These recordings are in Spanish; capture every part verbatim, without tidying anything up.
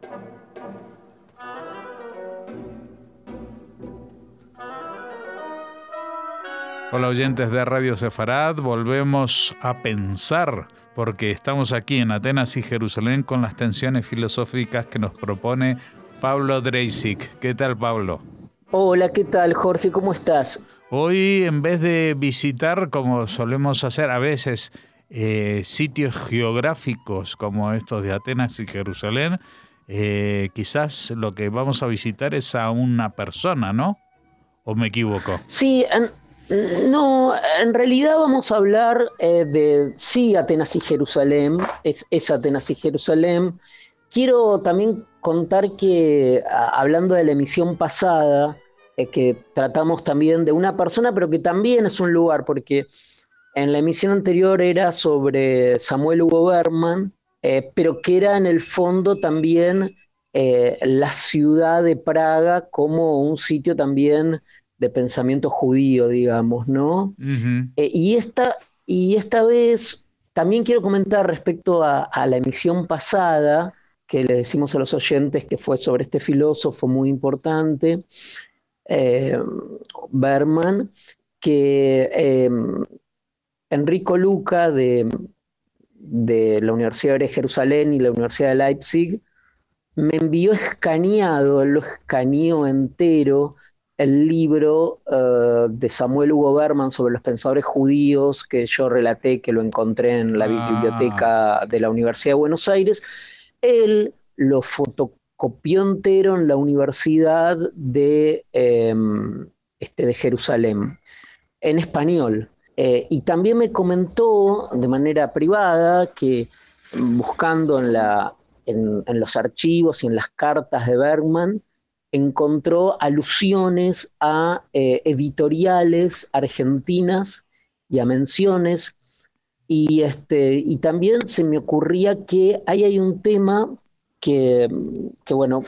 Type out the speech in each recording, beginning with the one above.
Hola oyentes de Radio Sefarad, volvemos a pensar porque estamos aquí en Atenas y Jerusalén con las tensiones filosóficas que nos propone Pablo Dreisig. ¿Qué tal, Pablo? Hola, ¿qué tal, Jorge? ¿Cómo estás? Hoy, en vez de visitar, como solemos hacer a veces, eh, sitios geográficos como estos de Atenas y Jerusalén, eh, quizás lo que vamos a visitar es a una persona, ¿no? ¿O me equivoco? Sí, en, no, en realidad vamos a hablar eh, de, sí, Atenas y Jerusalén, es, es Atenas y Jerusalén. Quiero también contar que, a, hablando de la emisión pasada, eh, que tratamos también de una persona, pero que también es un lugar, porque en la emisión anterior era sobre Samuel Hugo Berman, eh, pero que era en el fondo también eh, la ciudad de Praga como un sitio también de pensamiento judío, digamos, ¿no? Uh-huh. Eh, y, esta, y esta vez también quiero comentar respecto a, a la emisión pasada, que le decimos a los oyentes que fue sobre este filósofo muy importante, eh, Berman, que eh, Enrico Luca de, de la Universidad de Jerusalén y la Universidad de Leipzig me envió escaneado, él lo escaneó entero, el libro uh, de Samuel Hugo Berman sobre los pensadores judíos que yo relaté, que lo encontré en la Ah. biblioteca de la Universidad de Buenos Aires. Él lo fotocopió entero en la Universidad de, eh, este, de Jerusalén, en español. Eh, y también me comentó de manera privada que buscando en, la, en, en los archivos y en las cartas de Bergman, encontró alusiones a eh, editoriales argentinas y a menciones. Y, este, y también se me ocurría que ahí hay un tema que, que bueno,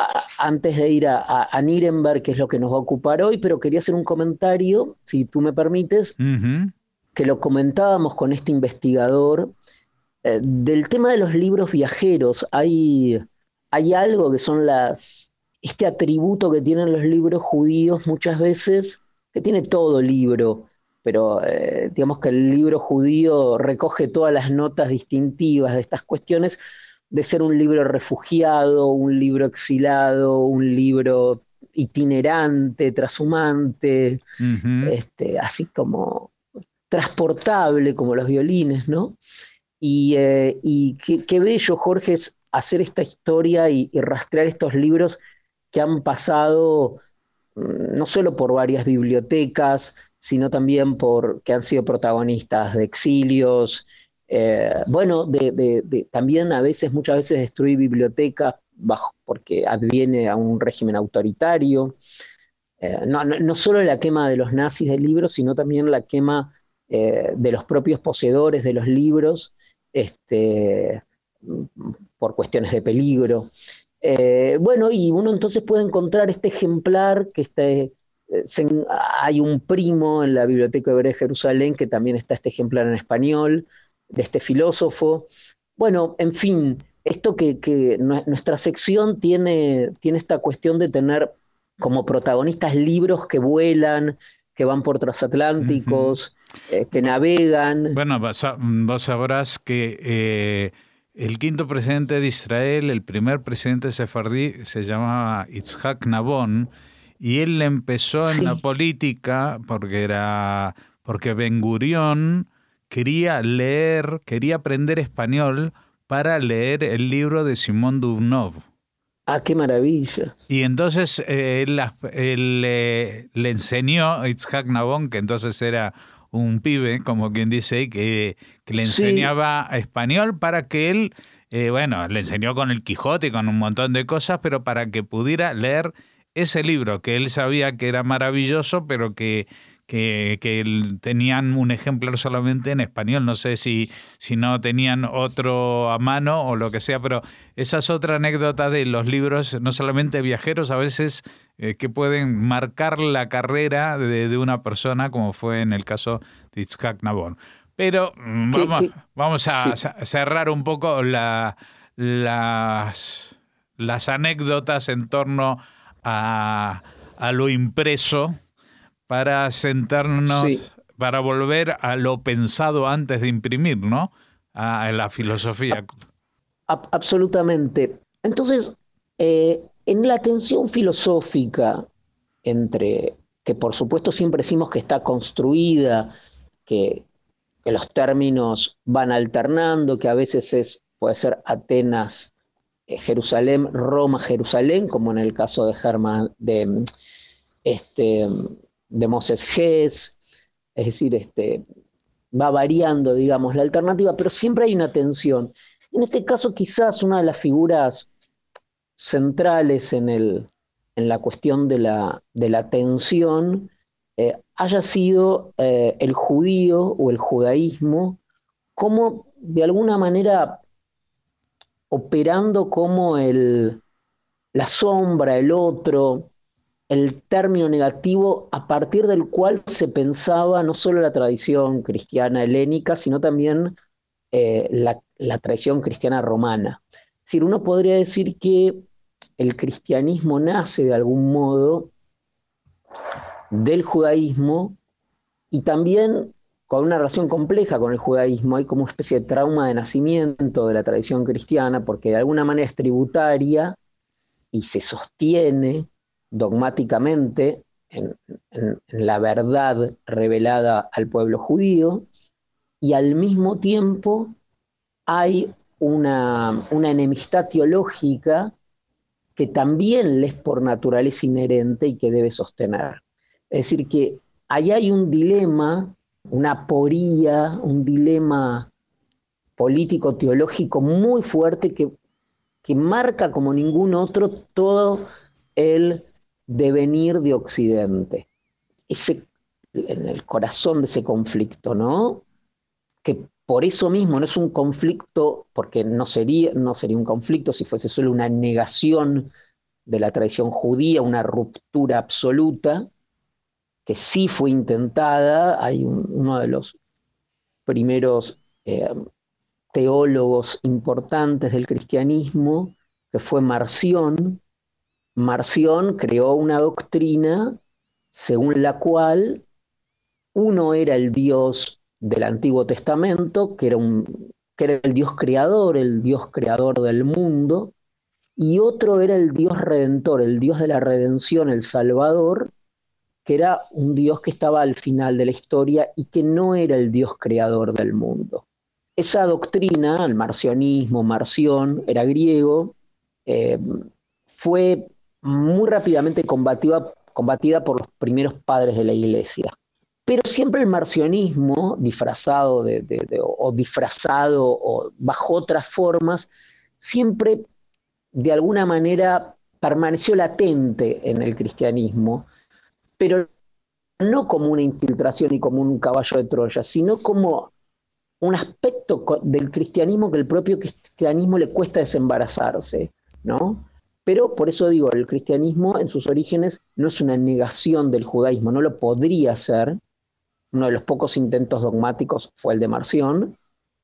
antes de ir a, a, a Nuremberg, que es lo que nos va a ocupar hoy, pero quería hacer un comentario, si tú me permites, Uh-huh. que lo comentábamos con este investigador, eh, del tema de los libros viajeros. Hay, hay algo que son las, este atributo que tienen los libros judíos muchas veces, que tiene todo libro, pero eh, digamos que el libro judío recoge todas las notas distintivas de estas cuestiones, de ser un libro refugiado, un libro exilado, un libro itinerante, trashumante, Uh-huh. este, así como transportable, como los violines, ¿no? Y, eh, y qué, qué, bello, Jorge, es hacer esta historia y, y rastrear estos libros que han pasado no solo por varias bibliotecas, sino también por que han sido protagonistas de exilios, eh, bueno, de, de, de, también a veces, muchas veces destruir bibliotecas bajo, porque adviene a un régimen autoritario. Eh, no, no, no solo la quema de los nazis del libro, sino también la quema eh, de los propios poseedores de los libros, este, por cuestiones de peligro. Eh, bueno, y uno entonces puede encontrar este ejemplar que está, eh, se, hay un primo en la Biblioteca Hebrea de Jerusalén que también está este ejemplar en español, de este filósofo. Bueno, en fin, esto que, que nuestra sección tiene, tiene esta cuestión de tener como protagonistas libros que vuelan, que van por Uh-huh. transatlánticos, eh, que navegan. Bueno, vos, vos sabrás que eh, el quinto presidente de Israel, el primer presidente sefardí, se llamaba Itzhak Nabón, y él empezó en la Sí. política porque era porque Ben Gurión quería leer, quería aprender español para leer el libro de Simón Dubnov. Ah, qué maravilla. Y entonces eh, él, él eh, le enseñó a Itzhak Nabón, que entonces era un pibe, como quien dice, que, que le Sí, enseñaba español para que él, eh, bueno, le enseñó con el Quijote y con un montón de cosas, pero para que pudiera leer ese libro, que él sabía que era maravilloso, pero que, que, que tenían un ejemplar solamente en español. No sé si, si no tenían otro a mano o lo que sea, pero esa es otra anécdota de los libros, no solamente viajeros, a veces eh, que pueden marcar la carrera de, de una persona, como fue en el caso de Itzhak Nabón. Pero que, vamos, que, vamos a sí. cerrar un poco la, las las anécdotas en torno a, a lo impreso para sentarnos, Sí, para volver a lo pensado antes de imprimir, ¿no? A la filosofía. ab- ab- absolutamente. Entonces, eh, en la tensión filosófica entre, que por supuesto siempre decimos que está construida, que, que los términos van alternando, que a veces es, puede ser Atenas, eh, Jerusalén, Roma, Jerusalén, como en el caso de Germán, de, este, de Moses Hess, es decir, este, va variando, digamos, la alternativa, pero siempre hay una tensión. En este caso, quizás una de las figuras centrales en, el, en la cuestión de la, de la tensión eh, haya sido eh, el judío o el judaísmo, como de alguna manera operando como el, la sombra, el otro, el término negativo a partir del cual se pensaba no solo la tradición cristiana helénica, sino también eh, la, la tradición cristiana romana. Es decir, uno podría decir que el cristianismo nace de algún modo del judaísmo y también con una relación compleja con el judaísmo. Hay como una especie de trauma de nacimiento de la tradición cristiana porque de alguna manera es tributaria y se sostiene dogmáticamente en, en, en la verdad revelada al pueblo judío, y al mismo tiempo hay una, una enemistad teológica que también le es por naturaleza inherente y que debe sostener. Es decir, que ahí hay un dilema, una aporía, un dilema político-teológico muy fuerte que, que marca como ningún otro todo el devenir de Occidente. Ese, en el corazón de ese conflicto, ¿no? Que por eso mismo no es un conflicto, porque no sería, no sería un conflicto si fuese solo una negación de la tradición judía, una ruptura absoluta, que sí fue intentada. Hay un, uno de los primeros eh, teólogos importantes del cristianismo, que fue Marción. Marción creó una doctrina según la cual uno era el Dios del Antiguo Testamento, que era, un, que era el Dios creador, el Dios creador del mundo, y otro era el Dios redentor, el Dios de la redención, el Salvador, que era un Dios que estaba al final de la historia y que no era el Dios creador del mundo. Esa doctrina, el marcionismo, Marción, era griego, eh, fue muy rápidamente combatida, combatida por los primeros padres de la Iglesia. Pero siempre el marcionismo, disfrazado de, de, de, o disfrazado o bajo otras formas, siempre de alguna manera permaneció latente en el cristianismo, pero no como una infiltración y como un caballo de Troya, sino como un aspecto del cristianismo que el propio cristianismo le cuesta desembarazarse, ¿no? Pero por eso digo, el cristianismo en sus orígenes no es una negación del judaísmo, no lo podría ser. Uno de los pocos intentos dogmáticos fue el de Marción,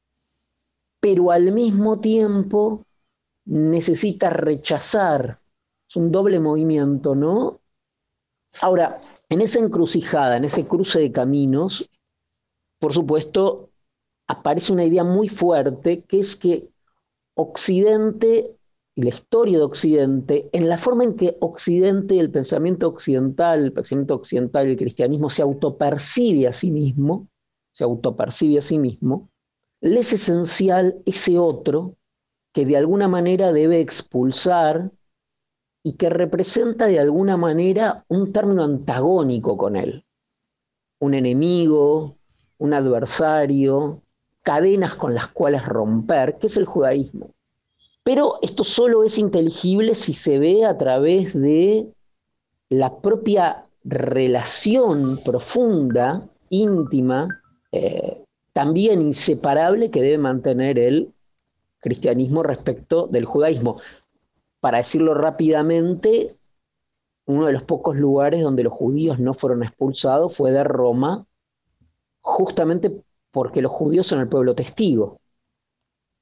pero al mismo tiempo necesita rechazar. Es un doble movimiento, ¿no? Ahora, en esa encrucijada, en ese cruce de caminos, por supuesto, aparece una idea muy fuerte, que es que Occidente y la historia de Occidente, en la forma en que Occidente, el pensamiento occidental, el pensamiento occidental, el cristianismo se autopercibe a sí mismo, se autopercibe a sí mismo, le es esencial ese otro que de alguna manera debe expulsar y que representa de alguna manera un término antagónico con él, un enemigo, un adversario, cadenas con las cuales romper, que es el judaísmo. Pero esto solo es inteligible si se ve a través de la propia relación profunda, íntima, eh, también inseparable que debe mantener el cristianismo respecto del judaísmo. Para decirlo rápidamente, uno de los pocos lugares donde los judíos no fueron expulsados fue de Roma, justamente porque los judíos son el pueblo testigo.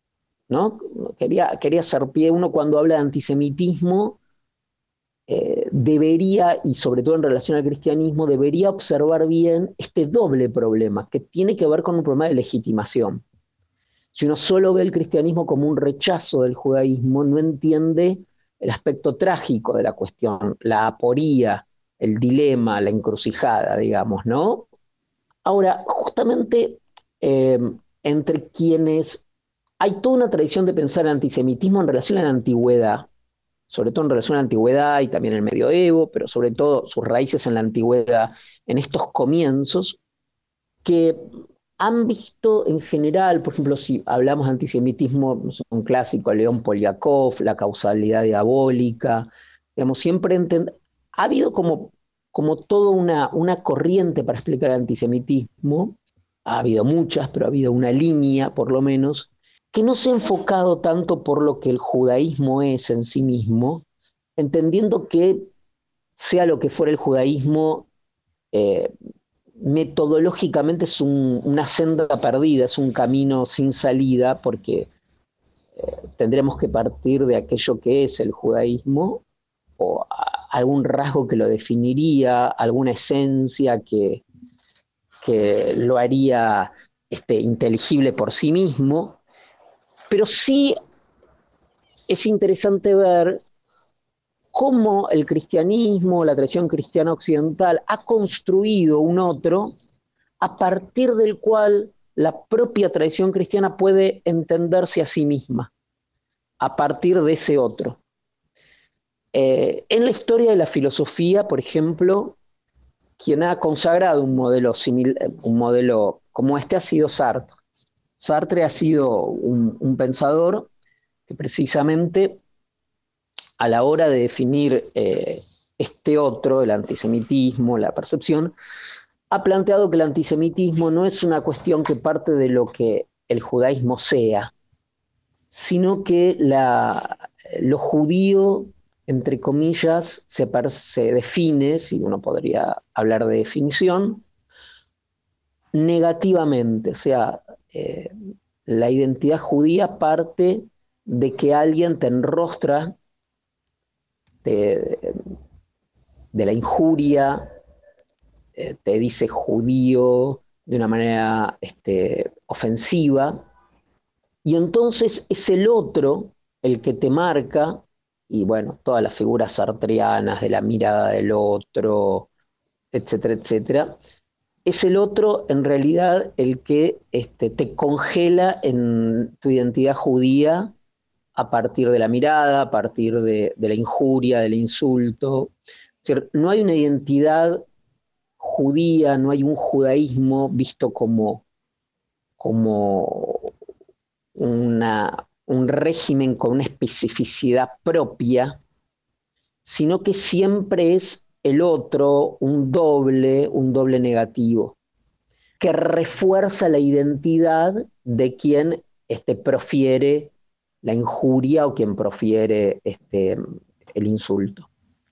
¿no? Quería, quería hacer pie, uno cuando habla de antisemitismo, eh, debería, y sobre todo en relación al cristianismo, debería observar bien este doble problema, que tiene que ver con un problema de legitimación. Si uno solo ve el cristianismo como un rechazo del judaísmo, no entiende el aspecto trágico de la cuestión, la aporía, el dilema, la encrucijada, digamos, ¿no? Ahora, justamente eh, entre quienes hay toda una tradición de pensar el antisemitismo en relación a la antigüedad, sobre todo en relación a la antigüedad y también el medioevo, pero sobre todo sus raíces en la antigüedad, en estos comienzos, que han visto en general, por ejemplo, si hablamos de antisemitismo, un clásico, León Poliakov, la causalidad diabólica, digamos, siempre enten- ha habido como, como toda una, una corriente para explicar el antisemitismo, ha habido muchas, pero ha habido una línea, por lo menos, que no se ha enfocado tanto por lo que el judaísmo es en sí mismo, entendiendo que sea lo que fuera el judaísmo, eh, metodológicamente es un, una senda perdida, es un camino sin salida, porque eh, tendremos que partir de aquello que es el judaísmo, o a, algún rasgo que lo definiría, alguna esencia que, que lo haría este, inteligible por sí mismo, pero sí es interesante ver cómo el cristianismo, la tradición cristiana occidental, ha construido un otro a partir del cual la propia tradición cristiana puede entenderse a sí misma, a partir de ese otro. Eh, en la historia de la filosofía, por ejemplo, quien ha consagrado un modelo, simil, un modelo como este ha sido Sartre. Sartre ha sido un, un pensador que precisamente a la hora de definir eh, este otro, el antisemitismo, la percepción, ha planteado que el antisemitismo no es una cuestión que parte de lo que el judaísmo sea, sino que la, lo judío, entre comillas, se, se define, si uno podría hablar de definición, negativamente. O sea, eh, la identidad judía parte de que alguien te enrostra de, de la injuria, eh, te dice judío de una manera este, ofensiva, y entonces es el otro el que te marca, y bueno, todas las figuras sartreanas de la mirada del otro, etcétera, etcétera, es el otro en realidad el que este, te congela en tu identidad judía a partir de la mirada, a partir de, de la injuria, del insulto. Es decir, no hay una identidad judía, no hay un judaísmo visto como, como una, un régimen con una especificidad propia, sino que siempre es el otro, un doble, un doble negativo, que refuerza la identidad de quien este, profiere la injuria o quien profiere este, el insulto.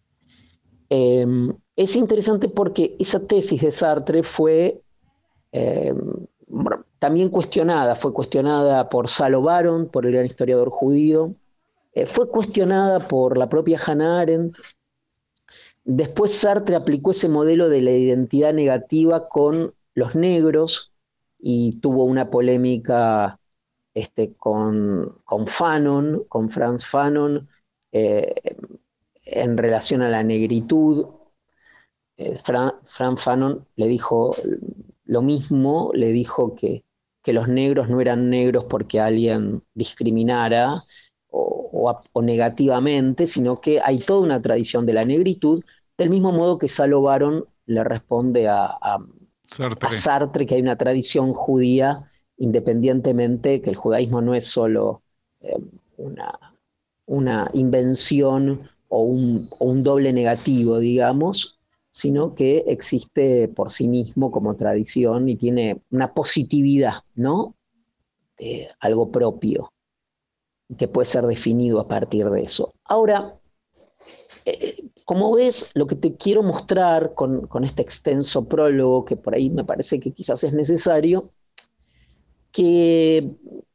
Eh, es interesante porque esa tesis de Sartre fue eh, también cuestionada, fue cuestionada por Salo Baron, por el gran historiador judío, eh, fue cuestionada por la propia Hannah Arendt. Después Sartre aplicó ese modelo de la identidad negativa con los negros y tuvo una polémica este, con, con Fanon, con Franz Fanon, eh, en relación a la negritud. Eh, Fran, Franz Fanon le dijo lo mismo, le dijo que, que los negros no eran negros porque alguien discriminara o, o, o negativamente, sino que hay toda una tradición de la negritud, del mismo modo que Salo Baron le responde a, a, Sartre. a Sartre que hay una tradición judía, independientemente que el judaísmo no es solo eh, una, una invención o un, o un doble negativo, digamos, sino que existe por sí mismo como tradición y tiene una positividad, ¿no? De algo propio, y que puede ser definido a partir de eso. Ahora, eh, como ves, lo que te quiero mostrar con, con este extenso prólogo, que por ahí me parece que quizás es necesario, que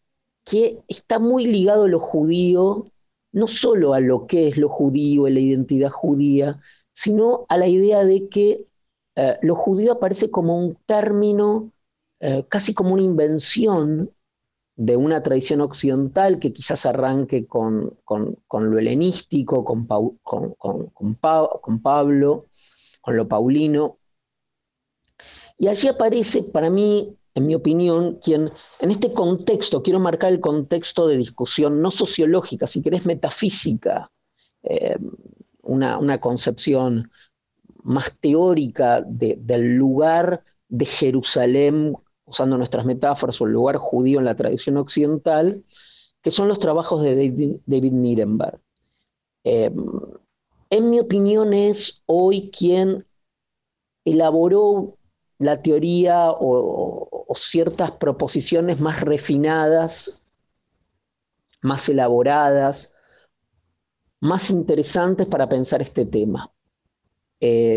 que está muy ligado a lo judío, no solo a lo que es lo judío, a la identidad judía, sino a la idea de que eh, lo judío aparece como un término, eh, casi como una invención de una tradición occidental que quizás arranque con, con, con lo helenístico, con, Pau, con, con, con, pa, con Pablo, con lo paulino. Y allí aparece, para mí, en mi opinión, quien en este contexto, quiero marcar el contexto de discusión, no sociológica, si querés metafísica, eh, una, una concepción más teórica de, del lugar de Jerusalén, usando nuestras metáforas, o el lugar judío en la tradición occidental, que son los trabajos de David, David Nirenberg. Eh, en mi opinión es hoy quien elaboró la teoría o, o ciertas proposiciones más refinadas, más elaboradas, más interesantes para pensar este tema. Eh,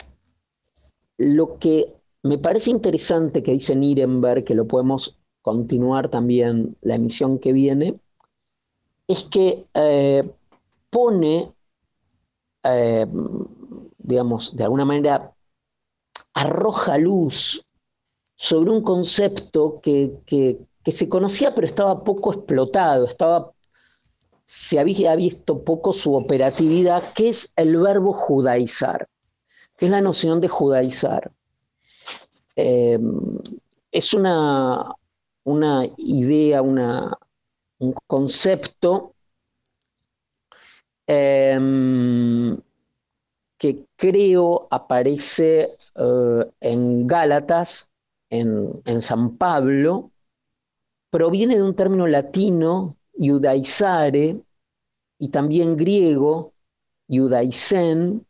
lo que me parece interesante que dice Nirenberg, que lo podemos continuar también la emisión que viene, es que eh, pone, eh, digamos, de alguna manera arroja luz sobre un concepto que, que, que se conocía pero estaba poco explotado, estaba, se había visto poco su operatividad, que es el verbo judaizar, que es la noción de judaizar. Eh, es una, una idea, una, un concepto eh, que creo aparece eh, en Gálatas, en, en San Pablo, proviene de un término latino, judaizare, y también griego, judaizen,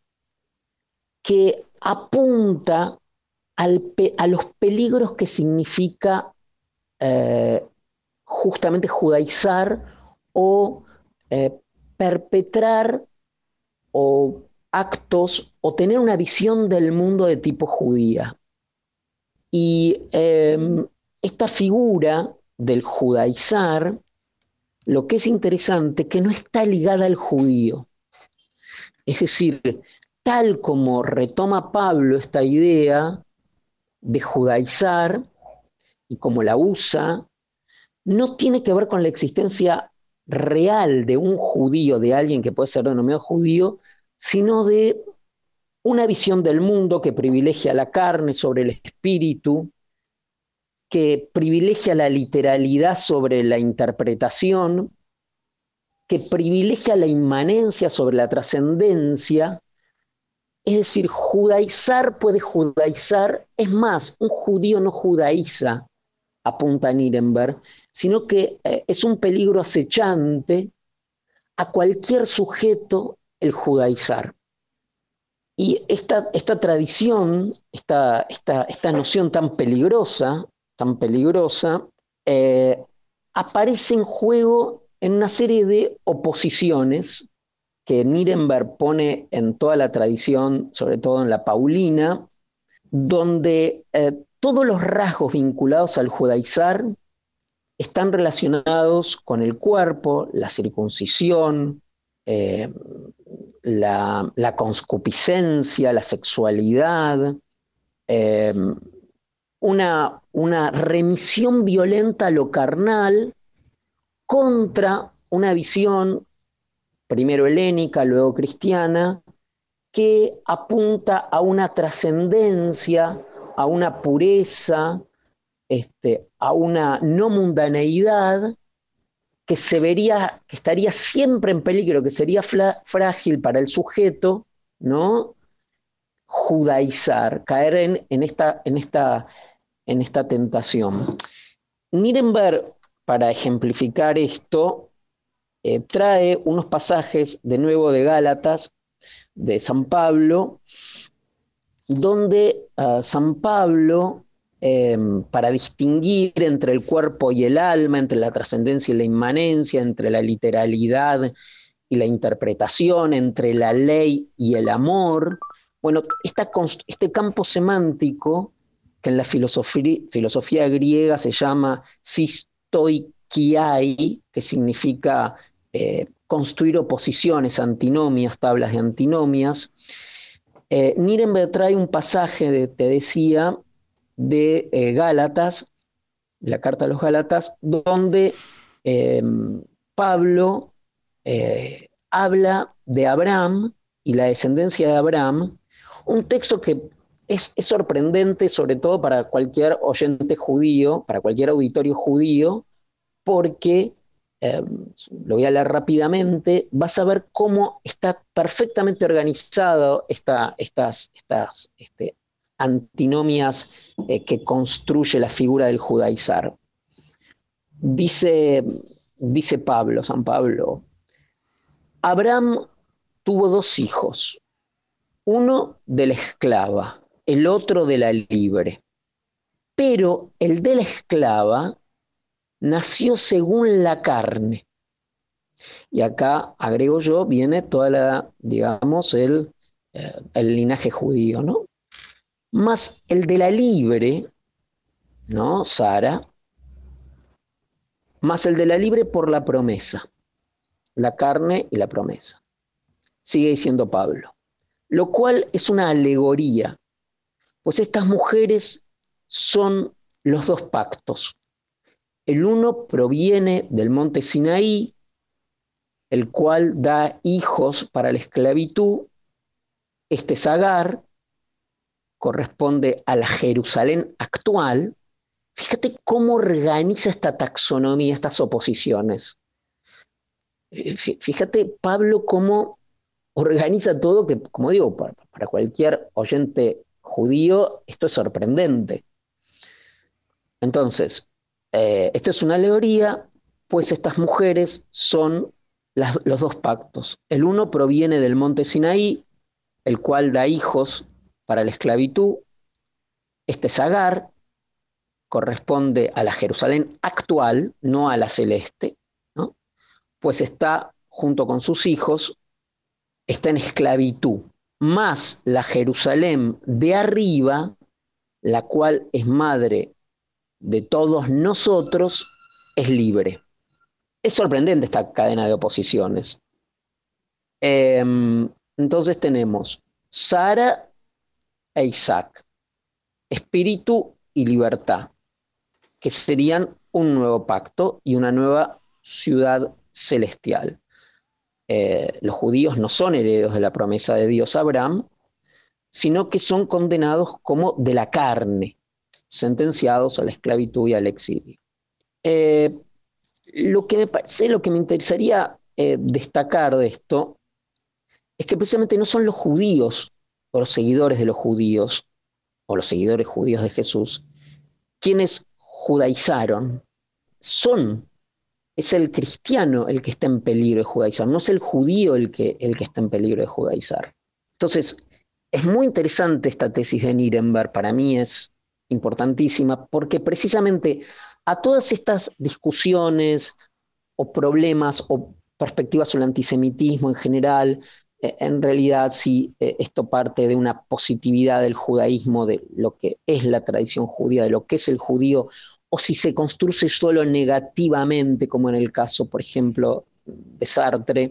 que apunta al pe a los peligros que significa eh, justamente judaizar o eh, perpetrar o actos o tener una visión del mundo de tipo judía. Y eh, esta figura del judaizar, lo que es interesante, que no está ligada al judío. Es decir, tal como retoma Pablo esta idea de judaizar y como la usa, no tiene que ver con la existencia real de un judío, de alguien que puede ser denominado judío, sino de una visión del mundo que privilegia la carne sobre el espíritu, que privilegia la literalidad sobre la interpretación, que privilegia la inmanencia sobre la trascendencia. Es decir, judaizar puede judaizar, es más, un judío no judaiza, apunta Nirenberg, sino que eh, es un peligro acechante a cualquier sujeto el judaizar. Y esta, esta tradición, esta, esta, esta noción tan peligrosa, tan peligrosa, eh, aparece en juego en una serie de oposiciones que Nirenberg pone en toda la tradición, sobre todo en la paulina, donde eh, todos los rasgos vinculados al judaizar están relacionados con el cuerpo, la circuncisión, eh, la, la conscupiscencia, la sexualidad, eh, una, una remisión violenta a lo carnal contra una visión primero helénica, luego cristiana, que apunta a una trascendencia, a una pureza, este, a una no mundaneidad que se vería, que estaría siempre en peligro, que sería frágil para el sujeto, ¿no? Judaizar, caer en, en, esta, en, esta, en esta tentación. Nirenberg, para ejemplificar esto, eh, trae unos pasajes de nuevo de Gálatas, de San Pablo, donde uh, San Pablo, eh, para distinguir entre el cuerpo y el alma, entre la trascendencia y la inmanencia, entre la literalidad y la interpretación, entre la ley y el amor, bueno, esta, este campo semántico, que en la filosofía, filosofía griega se llama sistoikos, kiai, que significa eh, construir oposiciones, antinomias, tablas de antinomias. Eh, Nirenberg trae un pasaje, de, te decía, de eh, Gálatas, de la carta a los Gálatas, donde eh, Pablo eh, habla de Abraham y la descendencia de Abraham, un texto que es, es sorprendente, sobre todo para cualquier oyente judío, para cualquier auditorio judío, porque, eh, lo voy a leer rápidamente, vas a ver cómo está perfectamente organizado esta, estas, estas este, antinomias eh, que construye la figura del judaizar. Dice, dice Pablo, San Pablo, Abraham tuvo dos hijos, uno de la esclava, el otro de la libre, pero el de la esclava nació según la carne. Y acá, agrego yo, viene toda la, digamos, el, eh, el linaje judío, ¿no? Más el de la libre, ¿no? Sara, más el de la libre por la promesa, la carne y la promesa. Sigue diciendo Pablo, lo cual es una alegoría, pues estas mujeres son los dos pactos. El uno proviene del monte Sinaí, el cual da hijos para la esclavitud. Este es Agar, corresponde a la Jerusalén actual. Fíjate cómo organiza esta taxonomía, estas oposiciones. Fíjate, Pablo, cómo organiza todo, que, como digo, para, para cualquier oyente judío, esto es sorprendente. Entonces, eh, esta es una alegoría, pues estas mujeres son las, los dos pactos. El uno proviene del monte Sinaí, el cual da hijos para la esclavitud. Este es Agar, corresponde a la Jerusalén actual, no a la celeste, ¿no? Pues está junto con sus hijos, está en esclavitud, más la Jerusalén de arriba, la cual es madre de todos nosotros, es libre. Es sorprendente esta cadena de oposiciones. Eh, entonces tenemos Sara e Isaac, espíritu y libertad, que serían un nuevo pacto y una nueva ciudad celestial. Eh, los judíos no son herederos de la promesa de Dios a Abraham, sino que son condenados como de la carne, sentenciados a la esclavitud y al exilio. Eh, lo que me parece, lo que me interesaría eh, destacar de esto, es que precisamente no son los judíos, o los seguidores de los judíos, o los seguidores judíos de Jesús, quienes judaizaron, son, es el cristiano el que está en peligro de judaizar, no es el judío el que, el que está en peligro de judaizar. Entonces, es muy interesante esta tesis de Nirenberg, para mí es importantísima, porque precisamente a todas estas discusiones o problemas o perspectivas sobre el antisemitismo en general, eh, en realidad sí, eh, esto parte de una positividad del judaísmo, de lo que es la tradición judía, de lo que es el judío, o si se construye solo negativamente, como en el caso, por ejemplo, de Sartre,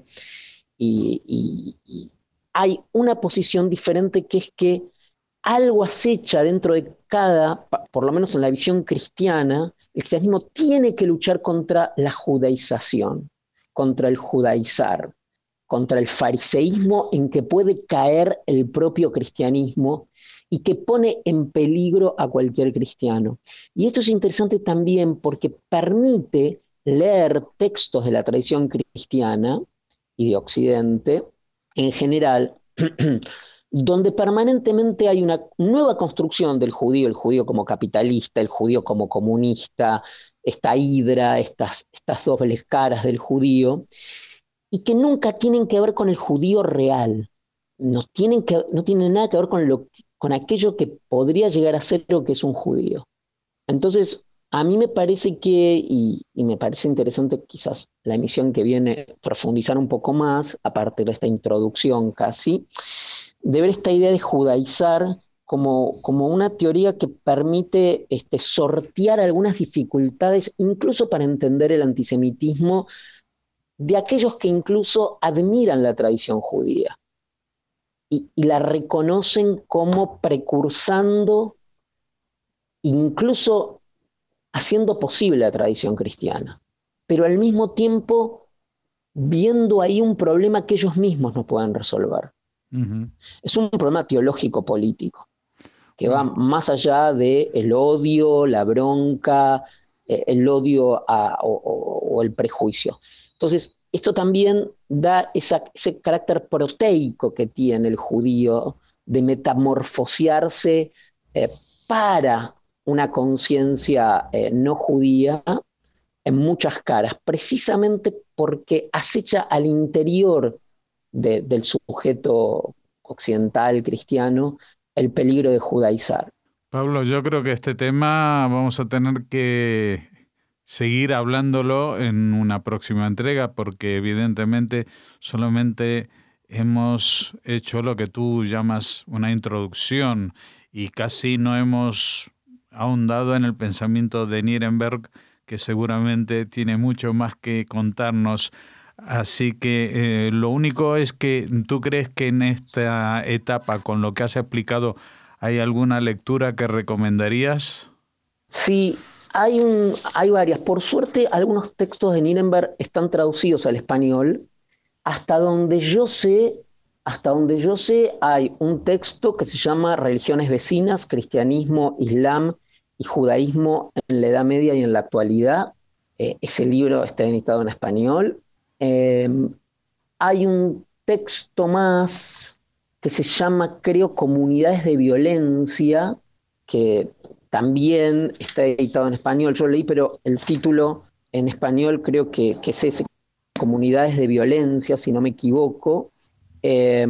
y, y, y hay una posición diferente, que es que algo acecha dentro de cada, por lo menos en la visión cristiana, el cristianismo tiene que luchar contra la judaización, contra el judaizar, contra el fariseísmo en que puede caer el propio cristianismo y que pone en peligro a cualquier cristiano. Y esto es interesante también porque permite leer textos de la tradición cristiana y de Occidente en general, donde permanentemente hay una nueva construcción del judío, el judío como capitalista, el judío como comunista, esta hidra, estas, estas dobles caras del judío, y que nunca tienen que ver con el judío real, no tienen, que, no tienen nada que ver con, lo, con aquello que podría llegar a ser lo que es un judío. Entonces, a mí me parece que, y, y me parece interesante quizás la emisión que viene profundizar un poco más, a partir de esta introducción casi, de ver esta idea de judaizar como, como una teoría que permite este, sortear algunas dificultades, incluso para entender el antisemitismo, de aquellos que incluso admiran la tradición judía y, y la reconocen como precursando, incluso haciendo posible la tradición cristiana, pero al mismo tiempo viendo ahí un problema que ellos mismos no pueden resolver. Uh-huh. Es un problema teológico-político que va más allá del odio, la bronca, eh, el odio a, o, o, o el prejuicio. Entonces, esto también da esa, ese carácter proteico que tiene el judío de metamorfosearse eh, para una conciencia eh, no judía en muchas caras, precisamente porque acecha al interior de, del sujeto occidental cristiano el peligro de judaizar. Pablo, yo creo que este tema vamos a tener que seguir hablándolo en una próxima entrega, porque evidentemente solamente hemos hecho lo que tú llamas una introducción y casi no hemos ahondado en el pensamiento de Nirenberg, que seguramente tiene mucho más que contarnos. Así que eh, lo único es que tú crees que en esta etapa, con lo que has explicado, ¿hay alguna lectura que recomendarías? Sí, hay, un, hay varias. Por suerte, algunos textos de Nirenberg están traducidos al español. Hasta donde yo sé, hasta donde yo sé, hay un texto que se llama Religiones vecinas, Cristianismo, Islam y Judaísmo en la Edad Media y en la actualidad. Eh, ese libro está editado en español. Eh, hay un texto más que se llama, creo, Comunidades de Violencia, que también está editado en español. Yo leí, pero el título en español creo que, que es ese, Comunidades de Violencia, si no me equivoco. Eh,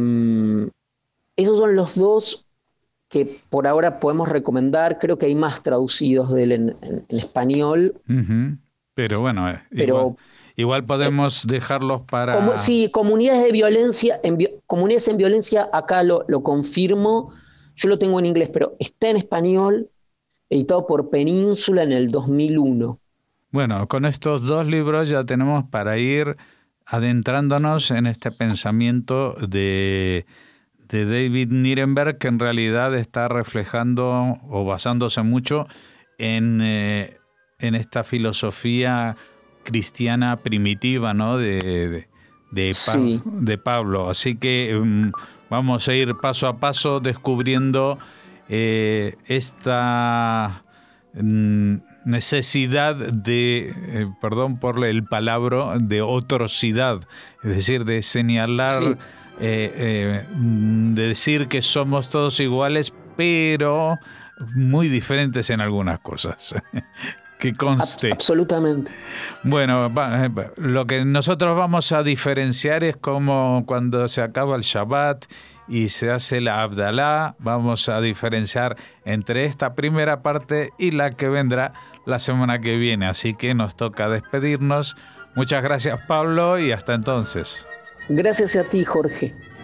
esos son los dos que por ahora podemos recomendar. Creo que hay más traducidos de él en, en, en español. Uh-huh. Pero bueno, eh, pero, igual, igual podemos eh, dejarlos para... Como, sí, Comunidades de Violencia, en, Comunidades en Violencia, acá lo, lo confirmo. Yo lo tengo en inglés, pero está en español, editado por Península en el dos mil uno. Bueno, con estos dos libros ya tenemos para ir adentrándonos en este pensamiento de, de David Nirenberg, que en realidad está reflejando o basándose mucho en... Eh, en esta filosofía cristiana primitiva, ¿no? de, de, de, pa- Sí. de Pablo. Así que um, vamos a ir paso a paso descubriendo eh, esta mm, necesidad de, eh, perdón por el palabra, de otrocidad, es decir, de señalar, sí. eh, eh, de decir que somos todos iguales, pero muy diferentes en algunas cosas. Que conste. Absolutamente. Bueno, va, lo que nosotros vamos a diferenciar es como cuando se acaba el Shabbat y se hace la Abdalá, vamos a diferenciar entre esta primera parte y la que vendrá la semana que viene. Así que nos toca despedirnos. Muchas gracias, Pablo, y hasta entonces. Gracias a ti, Jorge.